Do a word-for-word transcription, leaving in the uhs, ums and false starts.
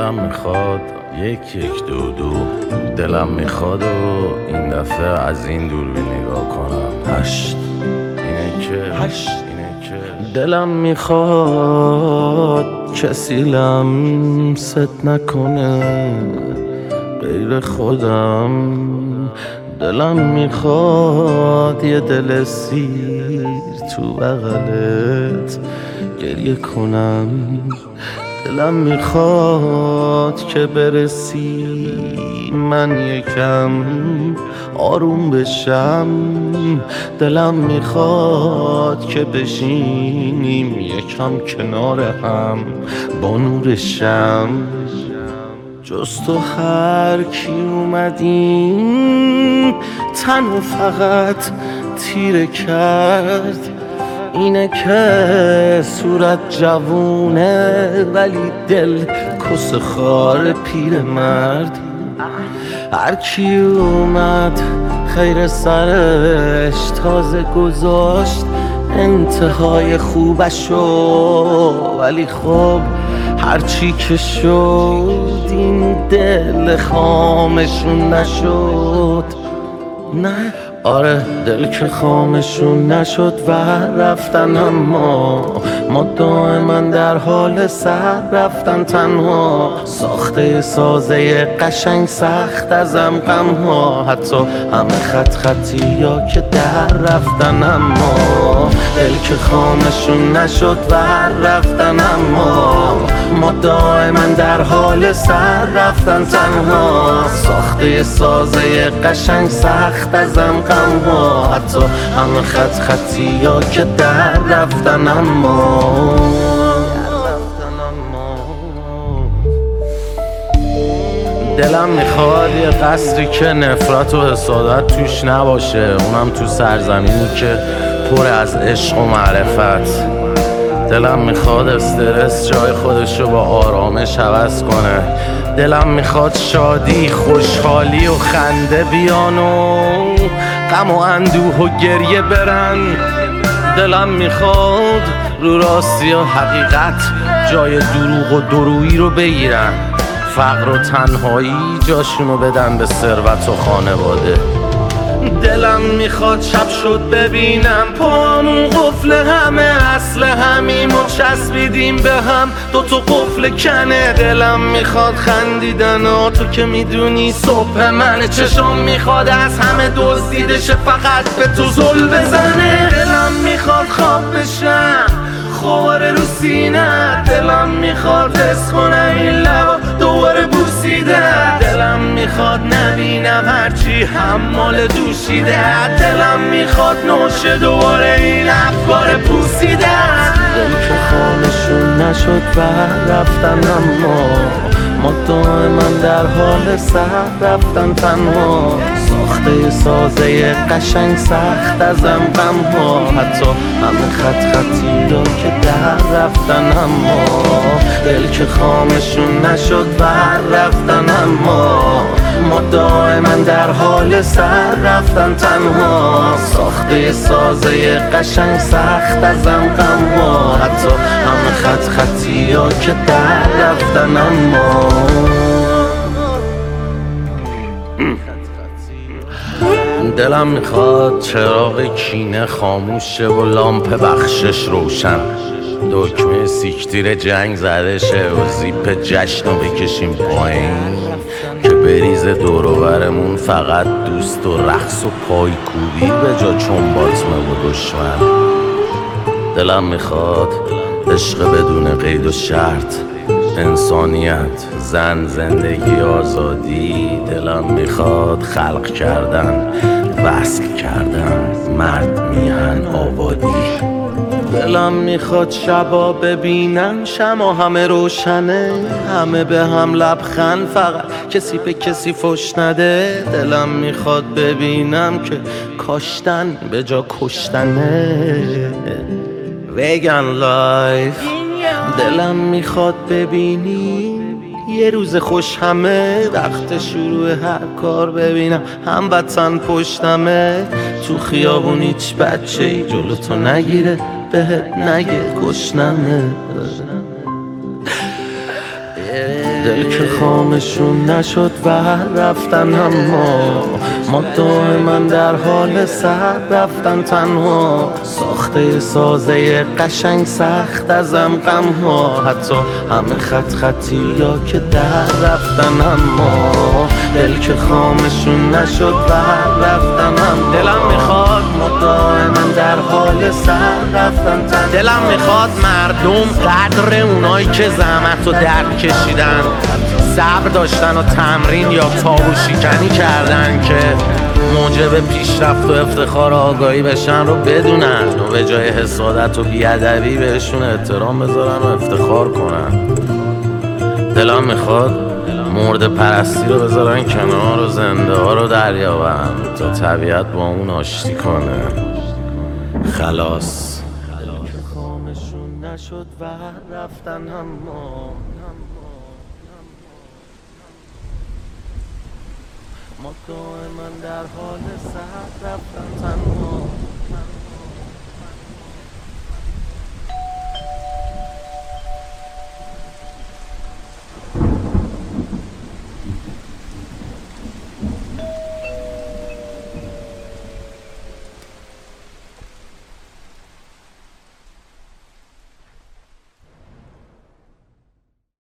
دلم میخواد یک یک دو دو دلم میخواد و این دفعه از این دوربین نگاه کنم. هشت اینه که هشت اینه که دلم میخواد کسی لمست نکنه غیر خودم. دلم میخواد یه دل سیر تو بغلت گریه کنم. دلم میخواد که برسی من یکم آروم بشم. دلم میخواد که بشینیم یکم کنار هم با نور شم. جز تو هر کی اومدیم تنو فقط تیره کرد. اینه که صورت جوونه ولی دل کس خار پیر مرد. هر کی اومد خیر سرش تازه گذاشت انتهای خوبشو. ولی خب هرچی که شد این دل خامشون نشد. نه آره دل که خامشون نشد و رفتن، اما ما دائما در حال سر رفتن تنها. ساخته سازه قشنگ سخت ازم غم ها، حتی همه خط خطی یا که در رفتن، اما دل که خامشون نشد و رفتن، اما ما دائما در حال سر رفتن تنها. ساخته سازه قشنگ سخت ازم غم ها، حتی همه خط خطی یا که در رفتن، اما دلم میخواد یه قصری که نفرت و حسادت توش نباشه، اونم تو سرزمینی که پر از عشق و معرفت. دلم میخواد استرس جای خودشو با آرامش عوض کنه. دلم میخواد شادی، خوشحالی و خنده بیان و غم و اندوه و گریه برن. دلم میخواد رو راستی و حقیقت جای دروغ و درویی رو بگیرن. فقر و تنهایی جاشونو بدن به ثروت و خانواده. دلم میخواد شب شد ببینم پامون قفل همه اصل همیم و چسبیدیم به هم دو تا قفل کنه. دلم میخواد خندیدن ها، تو که میدونی صبح منه. چشم میخواد از همه دزدیدشه فقط به تو زل بزنه. دلم میخواد خواب بشم خواره رو سینه. دلم میخواد حس کنم این لبا دوباره بوسیده. دلم میخواد نبینم هرچی حمال دوشیده. دلم میخواد نوشه دوباره این افکار پوسیده. دل که خامشون نشد و رفتن، اما ما دائما در حال سر رفتن تنها. ساخته سازه قشنگ سخت ازم غم ها، حتی همه خط خطی را که در رفتن، اما دل که خامشون نشد و رفتن، اما ما دائما در حال سر رفتن تنها. ساخته سازه قشنگ سخت ازم غم ها، حتی همه خط خطی را که در رفتن، اما دلم میخواد چراغ کینه خاموش شه و لامپ بخشش روشن. دکمه سیکتیر جنگ زده شه و زیپ جشن رو بکشیم پایین که بریزه دور و برمون فقط دوست و رقص و پای کوبی به جا چنباتمه و دشمن. دلم میخواد عشق بدون قید و شرط، انسانیت، زن، زندگی، آزادی. دلم میخواد خلق کردن، وصل کردن، مرد، میهن، آبادی. دلم میخواد شبا ببینم شما همه روشنه، همه به هم لبخند، فقط کسی به کسی فش نده. دلم میخواد ببینم که کاشتن به جا کشتنه. ویگن لایف. دلم میخواد ببینی یه روز خوش همه، وقت شروع هر کار ببینم هموطن پشتمه. تو خیابون هیچ بچه ای جلو تو نگیره بهت نگه گشنمه. دل دل که خامشون نشد و رفتن، اما ما دائما در حال سر رفتن تنها. ساخته سازه قشنگ سخت ازم غم ها، حتی همه خط خطی یا که در رفتن، اما دل که خامشون نشد و رفتن، اما دلم میخواد ما دائما در حال سر رفتن تنها. دلم میخواد مردم قدر اونایی که زحمت و درد کشیدن، صبر داشتن و تمرین یا تابو شکنی کردن که موجب پیشرفت و افتخار و آگاهی بشن رو بدونن و به جای حسادت و بیادبی بهشون احترام بذارن و افتخار کنن. دلم میخواد مرد پرستی رو بذارن کنار و زنده ها رو دریابن تا طبیعت با اون آشتی کنه. خلاص خامشون نشد و رفتن، اما ما دائما در حال سر رفتن تنها.